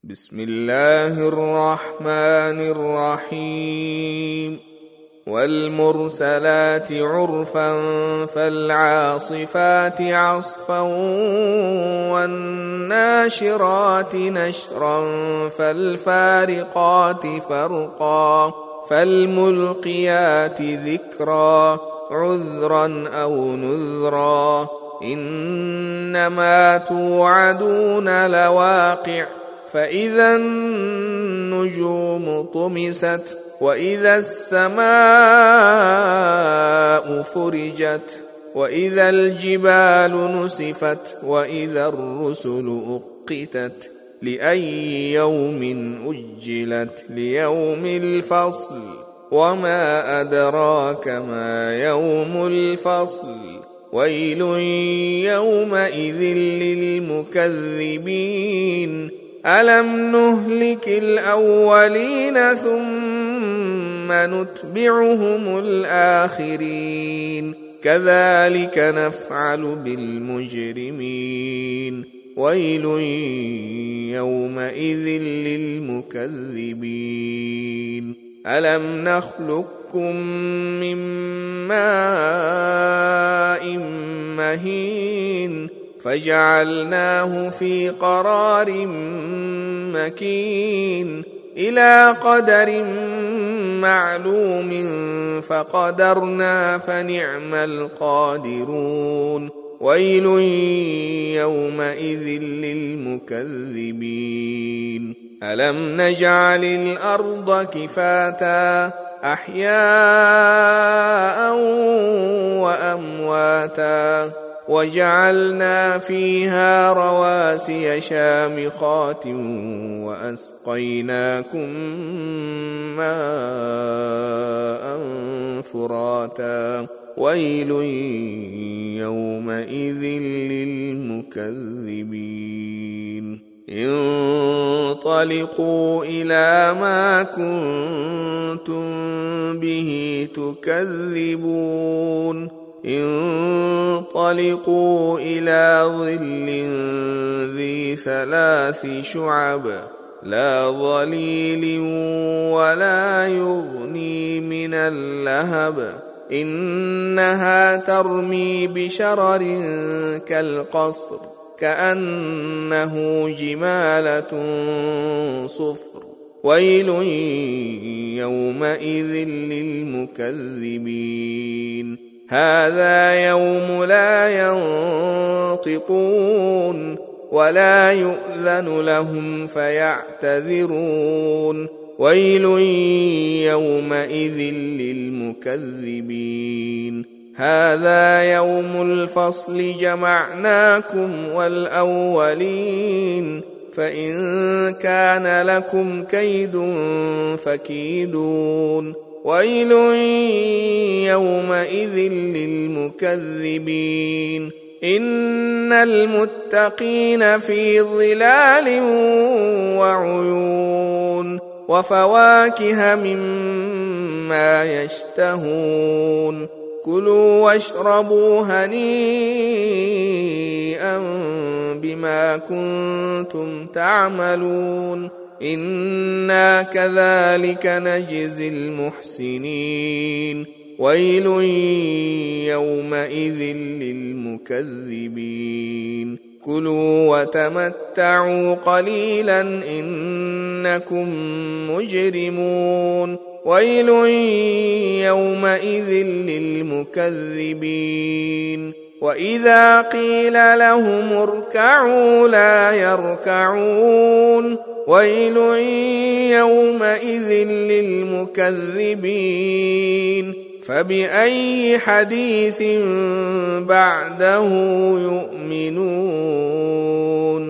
بسم الله الرحمن الرحيم والمرسلات عرفا فالعاصفات عصفا والناشرات نشرا فالفارقات فرقا فالملقيات ذكرا عذرا أو نذرا إنما توعدون لواقع فإذا النجوم طمست وإذا السماء فرجت وإذا الجبال نسفت وإذا الرسل أقتت لأي يوم أجلت ليوم الفصل وما أدراك ما يوم الفصل ويل يومئذ للمكذبين ألم نهلك الأولين ثم نتبعهم الآخرين كذلك نفعل بالمجرمين ويل يومئذ للمكذبين ألم نخلقكم من ماء مهين فجعلناه في قرار مكين إلى قدر معلوم فقدرنا فنعم القادرون ويل يومئذ للمكذبين ألم نجعل الأرض كفاتا أحياء وأمواتا وجعلنا فيها رواسي شامخات وأسقيناكم ماء فراتا ويل يومئذ للمكذبين انطلقوا إلى ما كنتم به تكذبون انطلقوا إلى ظل ذي 3 شعب لا ظليل ولا يغني من اللهب إنها ترمي بشرر كالقصر كأنه جمالة صفر ويل يومئذ للمكذبين هذا يوم لا ينطقون ولا يؤذن لهم فيعتذرون ويل يومئذ للمكذبين هذا يوم الفصل جمعناكم والأولين فإن كان لكم كيد فكيدون ويل يومئذ للمكذبين إن المتقين في ظلال وعيون وفواكه مما يشتهون كلوا واشربوا هنيئا بما كنتم تعملون إنا كذلك نجزي المحسنين ويل يومئذ للمكذبين كلوا وتمتعوا قليلا إنكم مجرمون ويل يومئذ للمكذبين وإذا قيل لهم اركعوا لا يركعون ويل يومئذ للمكذبين فبأي حديث بعده يؤمنون